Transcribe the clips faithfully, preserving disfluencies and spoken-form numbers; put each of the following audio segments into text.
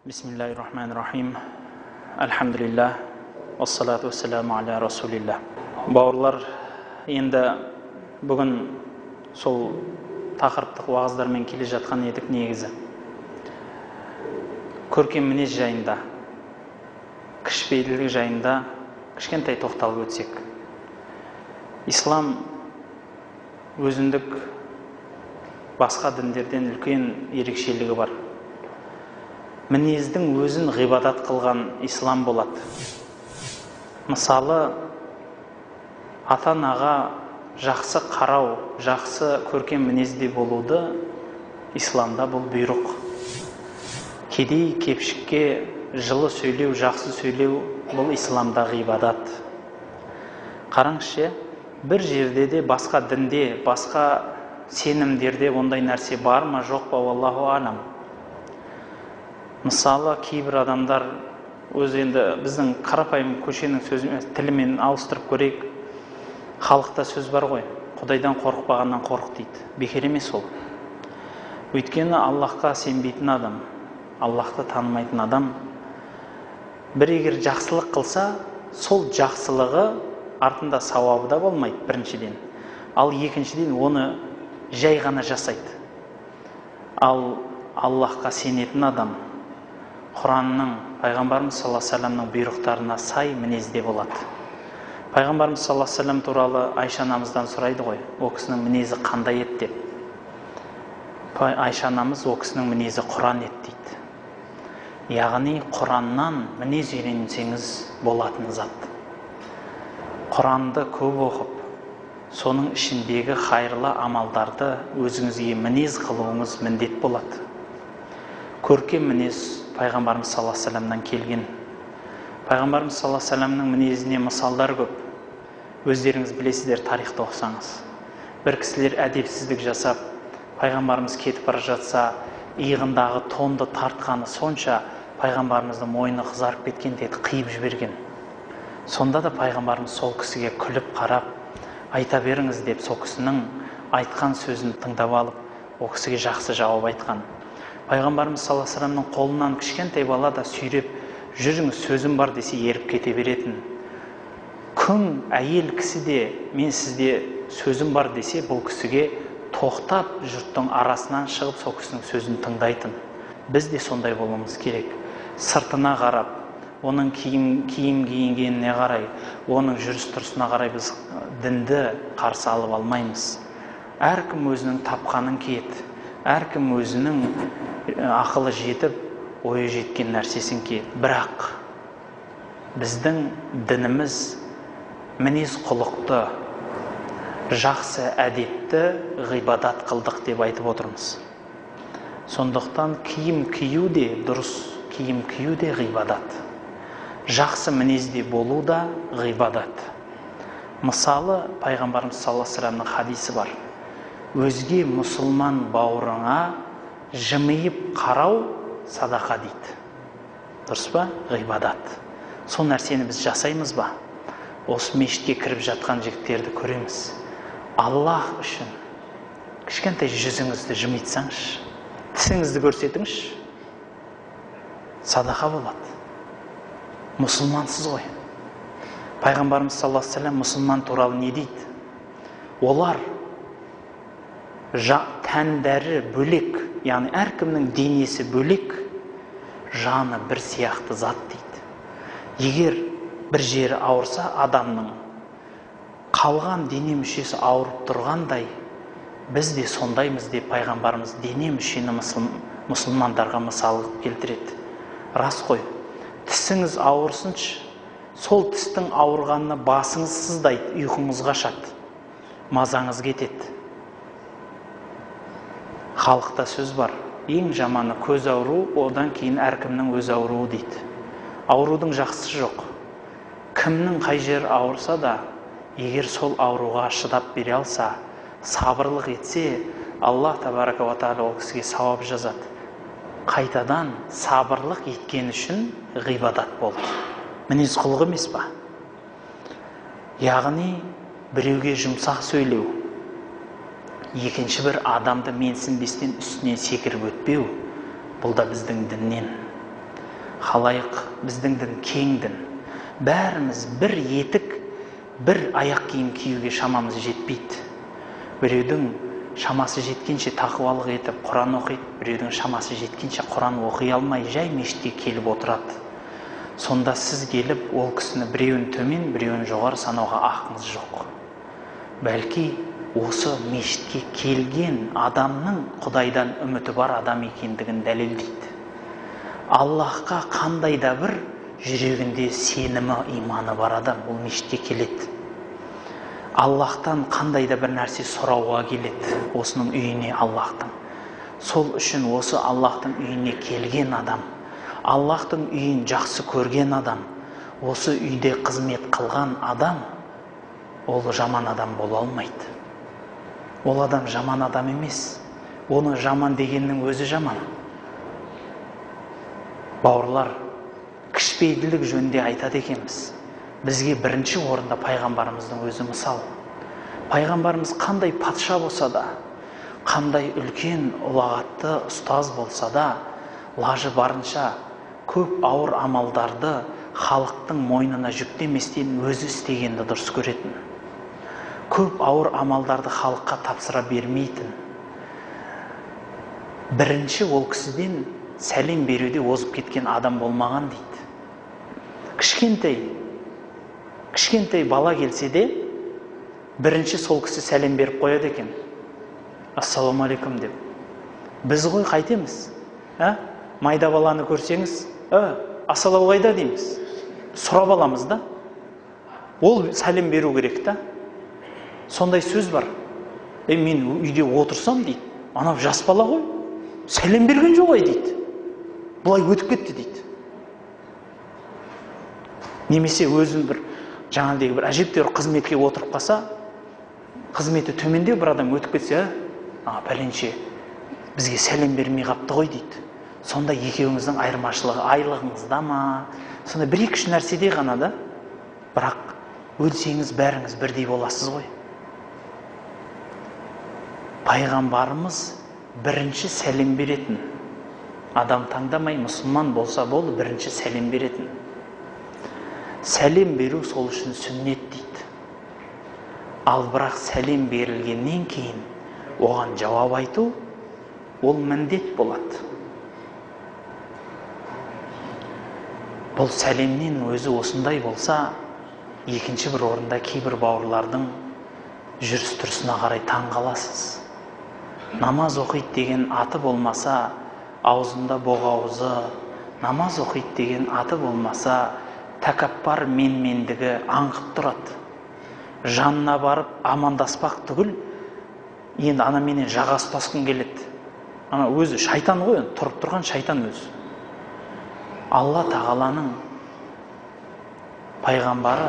Бисмиллахир-рахманир-рахим. Альхамдулиллах. Ассалату вассаламу аля расулиллах. Бауырлар, енді бүгін сол тақырыптық уағыздармен келе жатқан едік негізі. Көркем мінез жайында, кішіпейілдік жайында кішкентай тоқталып өтсек. Ислам өзіндік басқа діндерден үлкен ерекшелігі бар. Мінездің өзін ғибадат қылған ислам болады. Мысалы, ата-анаға жақсы қарау, жақсы көркем мінезде болуды исламда бұл бұйрық. Кедей кепшікке жылы сөйлеу, жақсы сөйлеу бұл исламда ғибадат. Қараңызшы, бір жерде де, басқа дінде, басқа сенімдерде ондай нәрсе бар ма, жоқ па, аллаху алам. Мысалы, кейбір адамдар өз енді біздің қарапайым көшенің сөзімен, тілімен ауыстырып көрейік. Халықта сөз бар ғой, Құдайдан қорықпағаннан қорық дейді. Бекер емес ол. Өйткені Аллахқа сенбейтін адам, Аллахты танымайтын адам бір егер жақсылық қылса, сол жақсылығы артында сауабы да болмайды біріншіден. Ал екіншіден оны жай ғана жасайды. Ал Аллахқа сенетін адам Құранның, пайғамбарымыз саллаллаху алейхи вассаламның бұйрықтарына сай мінезде болады. Пайғамбарымыз саллаллаху алейхи вассалам туралы Айша анамыздан сұрайды ғой, о кісінің мінезі қандай еді деп. Айша анамыз о кісінің мінезі Құран еді дейді. Яғни Құраннан мінез үйренсеңіз болатын зат. Құранды көп оқып, соның ішіндегі хайырлы амалдарды өзіңізге мінез қылуыңыз міндет болады. Көркем мінез Пайғамбарымыз саллаллаху алейхи вассаламнан келген. Пайғамбарымыз саллаллаху алейхи вассаламның мінезіне мысалдар көп. Өздеріңіз білесіздер, тарихты оқысаңыз. Бір кісілер әдепсіздік жасап, Пайғамбарымыз кетіп бара жатса, иығындағы тонды тартқаны сонша Пайғамбарымыздың мойны қызарып кеткен деді, қиып жіберген. Сонда да Пайғамбарымыз сол кісіге күліп қарап, айта беріңіз деп, сол кісінің айтқан сөзін тыңдап алып, о кісіге жақсы жауап айтқан. Пайғамбарымыз саллаллаху алейхи вассаламның қолынан кішкентай бала да сүйреп, жүріңіз, сөзім бар десе еріп кете беретін. Күң әйел кісі де, мен сізде сөзім бар десе, бұл кісіге тоқтап, жұрттың арасынан шығып, сол кісінің сөзін тыңдайтын. Біз де сондай болуымыз керек. Сыртына қарап, оның киім киім киінгеніне қарай, оның жүріс-тұрысына қарай біз дінді қарсы алып алмаймыз. Әркім өзінің тапқанын киеді. Әркім өзінің ақылы жетіп, ойы жеткен нәрсесін киеді. Бірақ біздің дініміз мінез құлықты, жақсы әдетті ғибадат қылдық деп айтып отырмыз. Сондықтан киім кию де, дұрыс киім кию де ғибадат. Жақсы мінезде болу да ғибадат. Мысалы, Пайғамбарымыз саллаллаху алейхи вассаламның хадисі бар. Өзге мұсылман бауырыңа жымиып қарау садақа дейді. Дұрыс па? Ғибадат. Сол нәрсені біз жасаймыз ба? Осы мешітке кіріп жатқан жігіттерді көреміз. Аллах үшін кішкентай жүзіңізді жымитсаңыз, тісіңізді көрсетіңіз, садақа болады. Мұсылмансыз ғой. Пайғамбарымыз саллаллаху алейхи вассалам мұсылман туралы не дейді? Олар тәндәрі бөлек, яғни әркімнің денесі бөлек, жаны бір сияқты зат дейді. Егер бір жері ауырса адамның, қалған дене мүшесі ауырып тұрғандай, біз де сондаймыз деп Пайғамбарымыз дене мүшені мұсылмандарға мысал келтіреді. Рас қой, тісіңіз ауырсыншы, сол тістің ауырғанына басыңыз сыздайды, ұйқыңыз қашады, мазаңыз кетеді. Халықта сөз бар, ең жаманы көз ауру, одан кейін әркімнің өз ауруы дейді. Аурудың жақсысы жоқ. Кімнің қай жер ауырса да, егер сол ауруға шыдап бере алса, сабырлық етсе, Аллах табарака ва тағала ол кісіге сауап жазады. Қайтадан сабырлық еткен үшін ғибадат болды. Мінез құлық емес па? Яғни біреуге жұмсақ сөйлеу, екінші бір адамды менсінбестен үстінен секіріп өтпеу, бұл да біздің діннен. халайық біздің дін кең дін. Бәріміз бір етік, бір аяқ киім киюге шамамыз жетпейді. Біреудің шамасы жеткенше тақуалық етіп Құран оқиды, біреудің шамасы жеткенше Құран оқи алмай жай мешітке келіп отырады. Сонда сіз келіп ол кісіні біреуін төмен, біреуін жоғары санауға ақыңыз жоқ. Бәлки осы мешітке келген адамның Құдайдан үміті бар адам екендігін дәлелдейді. Аллахқа қандай да бір жүрегінде сенімі, иманы бар адам ол мешітке келеді. Аллахтан қандай да бір нәрсе сұрауға келеді, осының үйіне Аллахтың. Сол үшін осы Аллахтың үйіне келген адам, Аллахтың үйін жақсы көрген адам, осы үйде қызмет қылған адам, ол жаман адам бола алмайды. Ол адам жаман адам емес. Оны жаман дегеннің өзі жаман. Бауырлар, кішіпейілділік жөнінде айтады екенбіз. Бізге бірінші орында пайғамбарымыздың өзі мысал. Пайғамбарымыз қандай патша болса да, қандай үлкен ұлағатты ұстаз болса да, лажы барынша көп ауыр амалдарды халықтың мойнына жүктеместен өзі істегенді дұрыс көретін. Көп ауыр амалдарды халыққа тапсыра бермейтін. Бірінші ол кісіден сәлем беруде озып кеткен адам болмаған дейді. Кішкентай, кішкентай бала келсе де, бірінші сол кісі сәлем беріп қояды екен. Ассаламу алейкум деп. Біз ғой қайтеміз? Ә? Майда баланы көрсеңіз, ә, ассалау қайда дейміз. Сұрап аламыз да. Ол сәлем беру керек та. Сондай сөз бар. Е, мен үйде отырсам дейді, анау жас бала ғой, сәлем берген жоқ ай дейді. Бұлай өтіп кетті дейді. Немесе өзін бір жаңағыдай бір әжептәуір қызметке отырып қалса, қызметі төмендеу бір адам өтіп кетсе, а пәленше бізге сәлем бермей қапты ғой дейді. Сонда екеуіңіздің айырмашылығы айлығыңызда ма? Сонда бір-екі нәрседе ғана да, бірақ өлсеңіз бәріңіз бірдей боласыз ғой. Пайғамбарымыз бірінші сәлем беретін. Адам таңдамай мұсылман болса болды, бірінші сәлем беретін. Сәлем беру сол үшін сүннет дейді. Ал бірақ сәлем берілгеннен кейін оған жауап айту ол міндет болады. Бұл сәлемнен өзі осындай болса, екінші бір орында кейбір бауырлардың жүріс-тұрысына қарай таң қаласыз. Намаз оқиды деген аты болмаса, аузында боғауызы, намаз оқиды деген аты болмаса, тәкаппар менмендігі аңқып тұрады. Жанына барып амандаспақ түгіл, енді ана менен жаға ұстасқың келеді. Ана өзі шайтан ғой, тұрып тұрған шайтан өзі. Алла тағаланың пайғамбары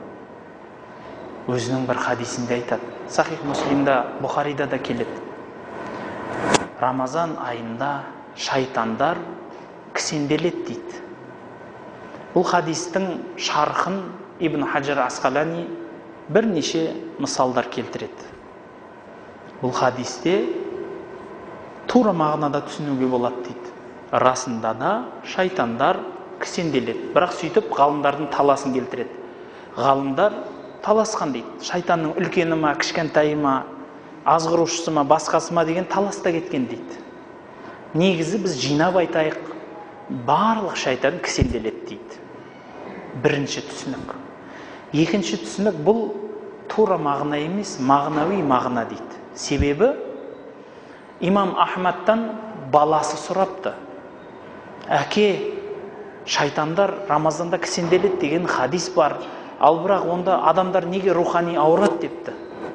өзінің бір хадисінде айтады. Сахих Муслимда, Бұхарида да келеді. Рамазан айында шайтандар кісенделеді дейді. Бұл хадистің шархын Ибн Хаджар Асқалани бірнеше мысалдар келтіреді. Бұл хадисте тура мағынада түсінуге болады дейді. Расында да шайтандар кісенделеді. Бірақ сөйтіп ғалымдардың таласын келтіреді. Ғалымдар таласқан дейді. Шайтанның үлкені ма, кішкентайы ма, азғырушысы ма, басқасы ма деген таласта кеткен дейді. Негізі біз жинап айтайық, барлық шайтан кісенделеді дейді. Бірінші түсінік. Екінші түсінік бұл тура мағына емес, мағынауи мағына дейді. Себебі имам Ахмадтан баласы сұрапты. Әке, шайтандар Рамазанда кісенделеді деген хадис бар. Ал бірақ онда адамдар неге рухани ауырады депті.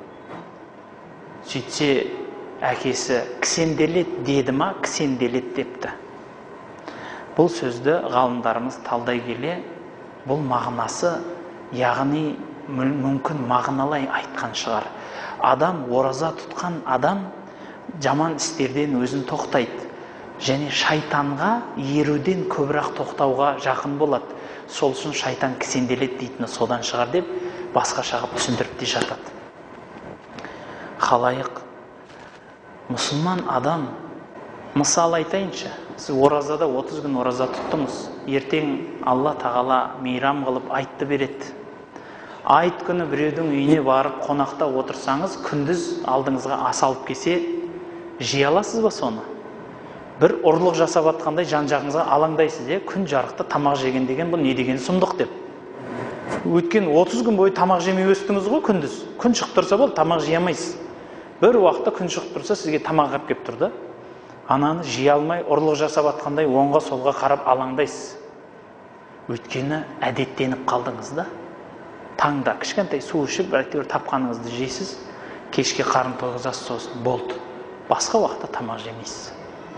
Сөйтсе, әкесі кісенделеді деді ма, кісенделеді депті. Бұл сөзді ғалымдарымыз талдай келе, бұл мағынасы, яғни мүмкін мағыналай айтқан шығар. Адам, ораза тұтқан адам жаман істерден өзін тоқтайды. Және шайтанға еруден көбірақ тоқтауға жақын болады. Сол үшін шайтан кісенделеді дейтіні содан шығар деп басқаша қылып түсіндіріп те жатады. Халайық, мұсылман адам Мысал айтайыншы, сіз оразада отыз күн ораза тұттыңыз. Ертең Алла тағала мейрам қылып айтты береді. Айт күні біреудің үйіне барып қонақта отырсаңыз, күндіз алдыңызға ас алып келсе, жей аласыз ба соны? Бір ұрлық жасап атқандай жан-жағыңызға алаңдайсыз, е, күн жарықта тамақ жеген деген бұл не деген сұмдық деп. Өткен отыз күн бойы тамақ жемей өстіңіз ғой күндіз. Күн шығып тұрса бол, тамақ жей алмайсыз. Бір уақытта күн шығып тұрса, сізге тамақ алып келіп тұрды. Ананы жей алмай, ұрлық жасап атқандай оңға солға қарап алаңдайсыз. Өткені әдеттеніп қалдыңыз да. Таңда кішкентай су ішіп, әйтеуір тапқаныңызды жейсіз, кешке қарын тойғызасыз, сосын болды. Басқа уақытта тамақ жемейсіз.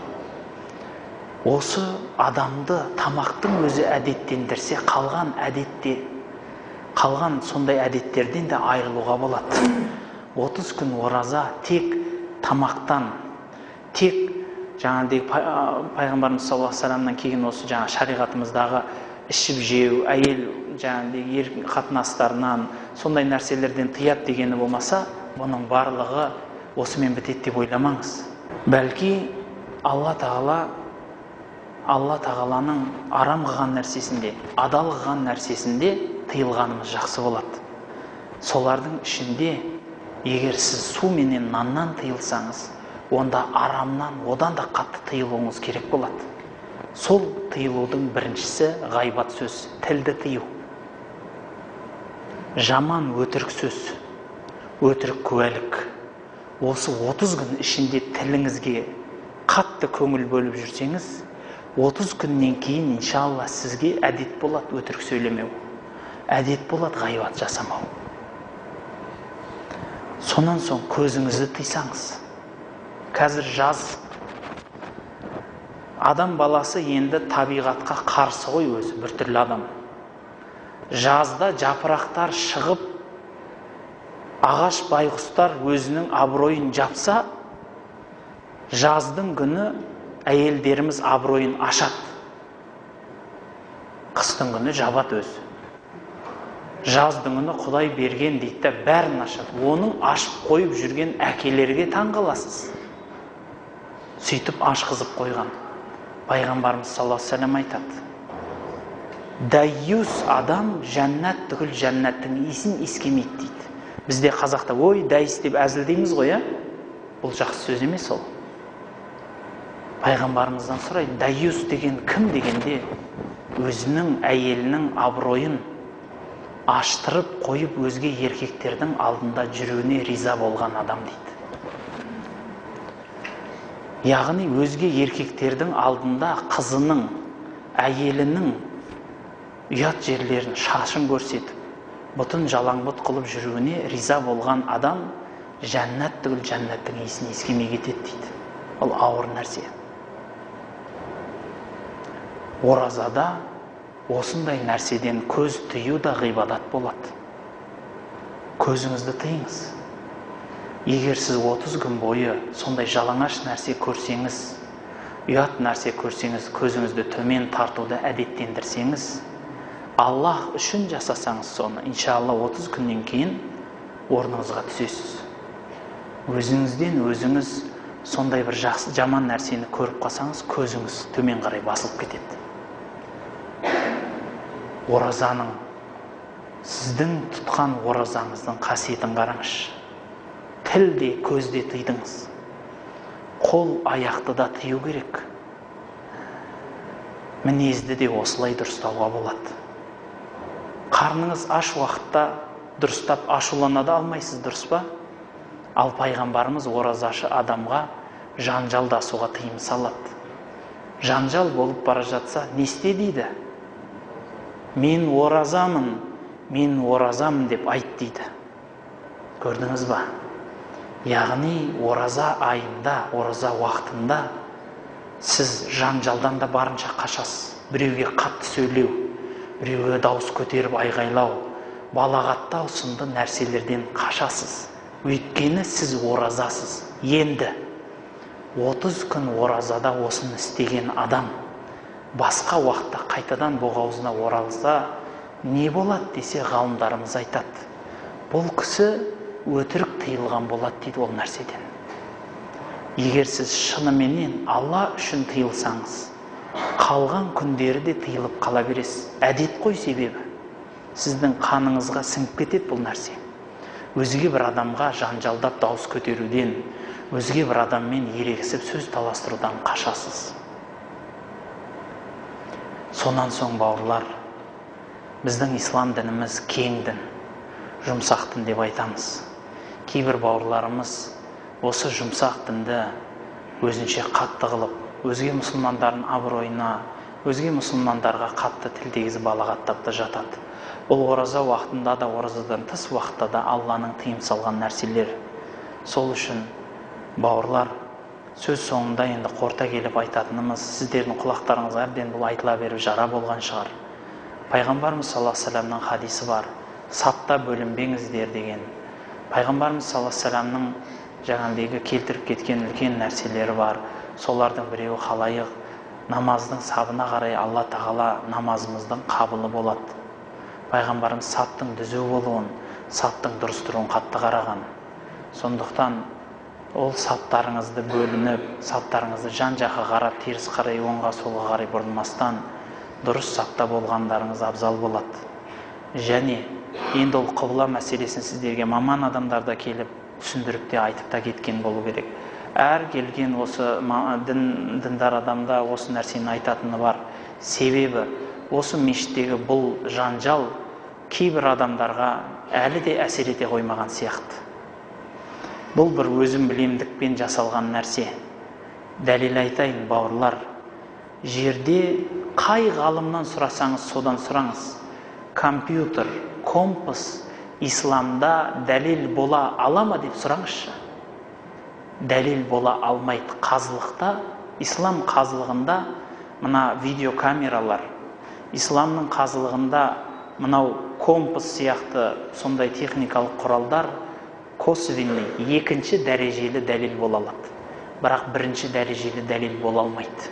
Осы адамды тамақтың өзі әдеттендірсе, қалған әдетте, қалған сондай әдеттерден де айырылуға болады. отыз күн ораза тек тамақтан, тек жаңағыдай пайғамбарымыз саллаллаху алейхи вассаламнан кейін осы жаңа шариғатымыздағы ішіп жеу, әйел жаңағыдай ер қатынастарынан, сондай нәрселерден тыяды дегені болмаса, бұның барлығы осымен бітеді деп ойламаңыз. Бәлки Алла тағала Алла тағаланың арам қылған нәрсесінде, адал қылған нәрсесінде тыйылғанымыз жақсы болады. Солардың ішінде егер сіз су менен наннан тыйылсаңыз, онда арамнан одан да қатты тыйылуыңыз керек болады. Сол тыйылудың біріншісі ғайбат сөз, тілді тыю. Жаман өтірік сөз, өтірік куәлік. Осы отыз күн ішінде тіліңізге қатты көңіл бөліп жүрсеңіз, отыз күннен кейін иншалла сізге әдет болады өтірік сөйлемеу. Әдет болады ғайбат жасамау. Сонан соң көзіңізді тыйсаңыз. Қазір жаз. Адам баласы енді табиғатқа қарсы ғой өзі, бір түрлі адам. Жазда жапырақтар шығып, ағаш байғұстар өзінің абыройын жапса, жаздың күні әйелдеріміз абыройын ашады. Қыстың күні жабады өзі. Жаздың күні Құдай берген дейді, бәрін ашады. Оның ашып қойып жүрген әкелерге таң қаласыз. Сөйтіп ашқызып қойған. Пайғамбарымыз саллаллаху алейхи вассалам айтады. Дайюс адам жәннат түгіл жәннаттың иісін иіскемейді дейді. Бізде қазақта ой дайыс деп әзілдейміз ғой, ә? Бұл жақсы сөз емес ол. Пайғамбарымыздан сұрайды, дайюс деген кім дегенде, өзінің әйелінің абыройын аштырып қойып өзге еркектердің алдында жүруіне риза болған адам дейді. Яғни өзге еркектердің алдында қызының, әйелінің ұят жерлерін, шашын көрсетіп, бұтын жалаңбұт қылып жүруіне риза болған адам жәннат түгіл жәннаттың иісін иіскемей кетеді дейді. Ол ауыр нәрсе. Оразада осындай нәрседен көз тыю да ғибадат болады. Көзіңізді тыйыңыз. Егер сіз отыз күн бойы сондай жалаңаш нәрсе көрсеңіз, ұят нәрсе көрсеңіз, көзіңізді төмен тартуды әдеттендірсеңіз, Аллах үшін жасасаңыз соны, иншалла отыз күннен кейін орныңызға түсесіз. Өзіңізден өзіңіз сондай бір жақсы жаман нәрсені көріп қалсаңыз, көзіңіз төмен қарай басылып кетеді. Оразаның, сіздің тұтқан оразаңыздың қасиетін қараңызшы. Тілде, көзде тыйдыңыз. Қол, аяқты да тыю керек. Мінезді де осылай дұрыстауға болады. Қарныңыз аш уақытта дұрыстап ашулана да алмайсыз, дұрыс па? Ал пайғамбарымыз оразашы адамға жанжалдасуға тыйым салады. Жанжал болып бара жатса, не істе дейді? Мен оразамын, мен оразамын деп айт дейді. Көрдіңіз ба? Яғни ораза айында, ораза уақытында сіз жанжалдан да барынша қашасыз. Біреуге қатты сөйлеу, біреуге дауыс көтеріп айғайлау, балағаттау сынды нәрселерден қашасыз. Өйткені сіз оразасыз. Енді отыз күн оразада осыны істеген адам басқа уақытта қайтадан боғауызына оралса, не болады десе ғалымдарымыз айтады. Бұл кісі өтірік тыйылған болады дейді ол нәрседен. егер сіз шыныменен Алла үшін тыйылсаңыз, қалған күндері де тыйылып қала бересіз. Әдет қой себебі. Сіздің қаныңызға сіңіп кетеді бұл нәрсе. Өзге бір адамға жанжалдап дауыс көтеруден, өзге бір адаммен ерегісіп сөз таластырудан қашасыз. Сонан соң, бауырлар, біздің ислам дініміз кең дін, жұмсақ дін деп айтамыз. Кейбір бауырларымыз осы жұмсақ дінді өзінше қатты қылып, өзге мұсылмандардың абыройына, өзге мұсылмандарға қатты тіл тигізіп балағаттап та жатады. Бұл ораза уақытында да, оразадан тыс уақытта да Алланың тыйым салған нәрселер. Сол үшін, бауырлар, сөз соңында енді қорта келіп айтатынымыз, сіздердің құлақтарыңызға әбден бұл айтыла беріп жара болған шығар. Пайғамбарымыз саллаллаху алейхи вассаламның хадисі бар, сапта бөлінбеңіздер деген. Пайғамбарымыз саллаллаху алейхи вассаламның жаңағыдегі келтіріп кеткен үлкен нәрселері бар. Солардың біреуі халайық, намаздың сабына қарай Алла тағала намазымыздың қабылы болады. Пайғамбарымыз саптың дүзу болуын, саптың дұрыс тұруын қатты қараған. Сондықтан ол саптарыңызды бөлініп, саптарыңызды жан-жаққа қарап, теріс қарай, оңға солға қарай бұрылмастан дұрыс сапта болғандарыңыз абзал болады. Және енді ол қыбла мәселесін сіздерге маман адамдарда келіп түсіндіріп те айтып та кеткен болу керек. Әр келген осы дін, діндар адамда осы нәрсені айтатыны бар. Себебі осы мешіттегі бұл жанжал кейбір адамдарға әлі де әсер ете қоймаған сияқты. Бұл бір өзім білемдікпен жасалған нәрсе. Дәлел айтайын, бауырлар. Жерде қай ғалымнан сұрасаңыз, содан сұраңыз. Компьютер, компас исламда дәлел бола ала ма деп сұраңызшы. Дәлел бола алмайды. Қазылықта, ислам қазылығында мына видеокамералар, исламның қазылығында мынау компас сияқты сондай техникалық құралдар косвенный, екінші дәрежелі дәлел бола алады. Бірақ бірінші дәрежелі дәлел бола алмайды.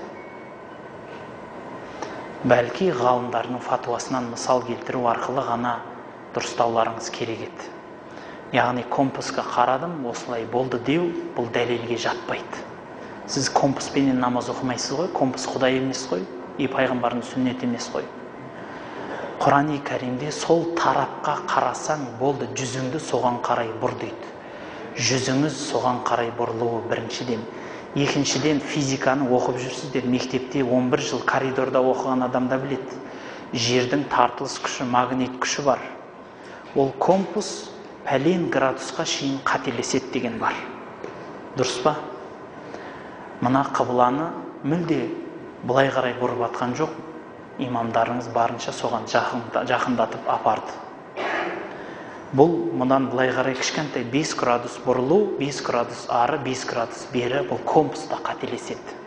Бәлки ғалымдардың фатуасынан мысал келтіру арқылы ғана дұрыстауларыңыз керек еді. Яғни компасқа қарадым, осылай болды деу, бұл дәлелге жатпайды. Сіз компаспенен намаз оқымайсыз ғой, компас Құдай емес қой, и пайғамбардың сүннеті емес қой. Құран-ы Кәримде сол тарапқа қарасаң болды, жүзіңді соған қарай бұр дейді. Жүзіңіз соған қарай бұрылуы біріншіден. Екіншіден, физиканы оқып жүрсіздер, мектепте он бір жыл коридорда оқыған адамда біледі. Жердің тартылыс күші, магнит күші бар. Ол компас пәлен градусқа шейін қателеседі деген бар. Дұрыс па? Мына қыбланы мүлде бұлай қарай бұрып атқан жоқ. Имамдарыңыз барынша соған жақындатып апарды. Бұл мұнан бұлай қарай кішкентай бес градус бұрылу, бес градус ары, бес градус бері, бұл компаста қателеседі.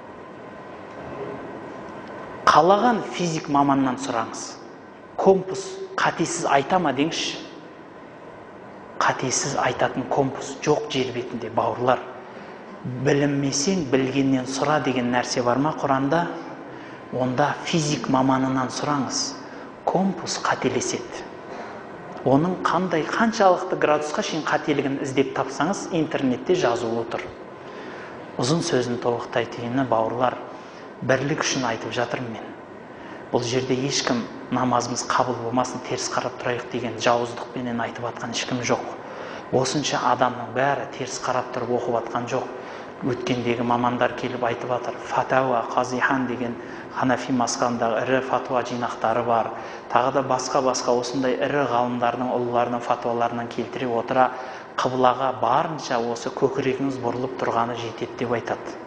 Қалаған физик маманнан сұраңыз. Компас қатесіз айта ма деңізші? Қатесіз айтатын компас жоқ жер бетінде, бауырлар. Білінмесең білгеннен сұра деген нәрсе бар ма Құранда? Онда физик маманынан сұраңыз. Компас қателеседі. Оның қандай, қаншалықты градусқа шейін қателігін іздеп тапсаңыз, интернетте жазулы тұр. Ұзын сөзін толықтайтыны, бауырлар, бірлік үшін айтып жатырмын мен. Бұл жерде ешкім намазымыз қабыл болмасын, теріс қарап тұрайық деген жауыздықпенен айтып атқан ешкім жоқ. Осынша адамның бәрі теріс қарап тұрып оқып атқан жоқ. Өткендегі мамандар келіп айтып атыр. Фатауа Қазихан деген Ханафи мазхабындағы ірі фатуа жинақтары бар. Тағы да басқа-басқа осындай ірі ғалымдардың, ұлыларының фатуаларынан келтіре отыра, қыблаға барынша осы көкірегіңіз бұрылып тұрғаны жетеді деп айтады.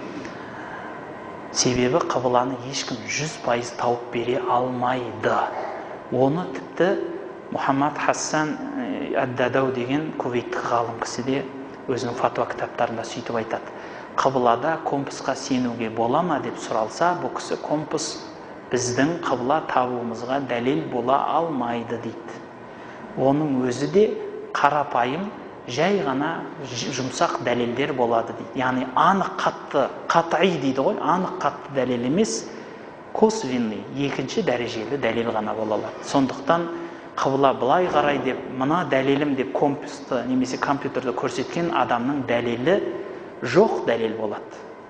Себебі қыбланы ешкім жүз пайыз тауып бере алмайды. Оны тіпті Мұхаммад Хасан ад-Дадау деген кувейттік ғалым кісі де өзінің фатуа кітаптарында сөйтіп айтады. Қыблада компасқа сенуге бола ма деп сұралса, бұл кісі компас біздің қыбла табуымызға дәлел бола алмайды дейді. Оның өзі де қарапайым, жай ғана жұмсақ дәлелдер болады дейді. Яғни анық қатты, қат'i дейді ғой, анық қатты дәлел емес, косвенный, екінші дәрежелі дәлел ғана бола алады. Сондықтан қыбла былай қарай деп, мына дәлелім деп компасты немесе компьютерді көрсеткен адамның дәлелі жоқ дәлел болады.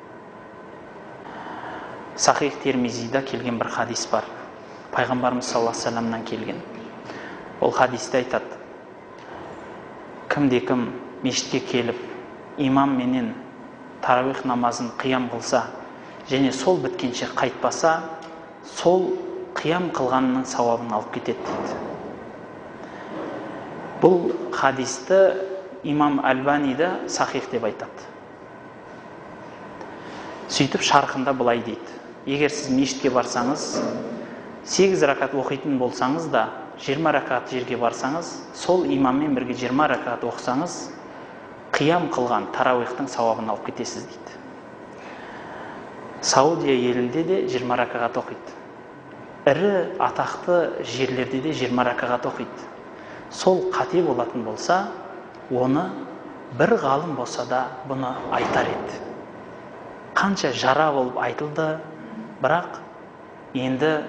Сахих Термизида келген бір хадис бар. Пайғамбарымыз саллаллаху алейхи вассаламнан келген. Ол хадисте айтады: кімде-кім мешітке келіп, имам менен таравих намазын қиям қылса, және сол біткенше қайтпаса, сол қиям қылғанның сауабын алып кетеді дейді. Бұл хадисті имам Альбани да сахих деп айтады. Сөйтіп шарқында былай дейді: егер сіз мешітке барсаңыз, сегіз ракат оқитын болсаңыз да, жиырма ракат жерге барсаңыз, сол имаммен бірге жиырма ракат оқысаңыз, қиям қылған таравихтың сауабын алып кетесіз дейді. Саудия елінде де жиырма ракат оқиды. Ірі атақты жерлерде де жиырма ракат оқиды. Сол қате болатын болса, оны бір ғалым болса да бұны айтар еді. Қанша жара болып айтылды, бірақ енді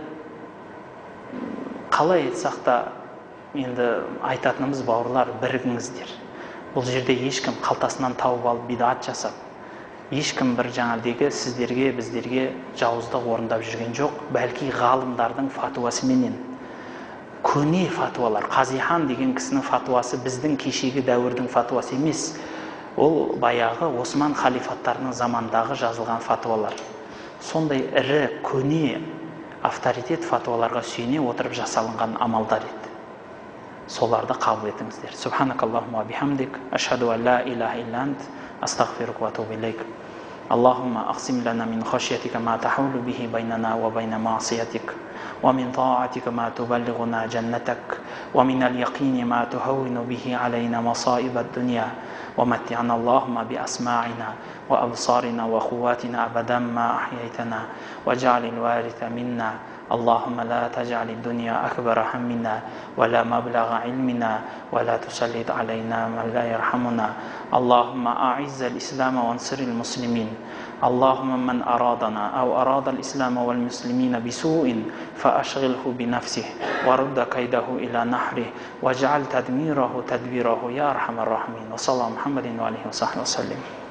қалай айтсақ та, енді айтатынымыз: бауырлар, бірігіңіздер. Бұл жерде ешкім қалтасынан тауып алып бидат жасап, ешкім бір жаңардегі сіздерге, біздерге жауыздық орындап жүрген жоқ. Бәлки ғалымдардың фатуасы менен, көне фатуалар, Қазихан деген кісінің фатуасы біздің кешегі дәуірдің фатуасы емес. Ол баяғы Осман халифаттарының замандағы жазылған фатуалар. Сондай ірі, көне, авторитет фатуаларға сүйене отырып жасалынған амалдар еді. Соларды қабыл етіңіздер. Субханакаллахумма бихамдик, ашхаду ан ла илаха илля ант, астағфирука ва атубу илейк. Аллахумма aqsim lana min khashyatika ma tahulu bihi baynana wa bayna ma'siyatik, wa min ta'atika ma tuballighuna jannatak, wa min al-yaqini ma tuhawwinu bihi alayna masa'ib ad-dunya, wa matti'na Allahumma bi asma'ina wa absarina wa quwwatina abadan ma ahyaytana, waj'al al-waritha minna. اللهم لا تجعل الدنيا أكبر همنا ولا مبلغ علمنا ولا تسلط علينا من لا يرحمنا. اللهم أعز الإسلام وانصر المسلمين. اللهم من أرادنا أو أراد الإسلام والمسلمين بسوء فأشغله بنفسه ورد كيده إلى نحره واجعل تدميره تدبيره يا أرحم الراحمين. وصلى الله محمد وعليه وصحبه وسلم.